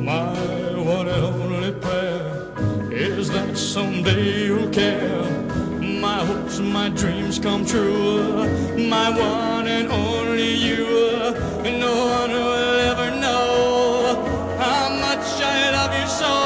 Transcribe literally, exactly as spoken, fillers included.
My one and only prayer is that someday you'll care. My hopes and my dreams come true. My one and only you. And no one will ever know how much I love you so.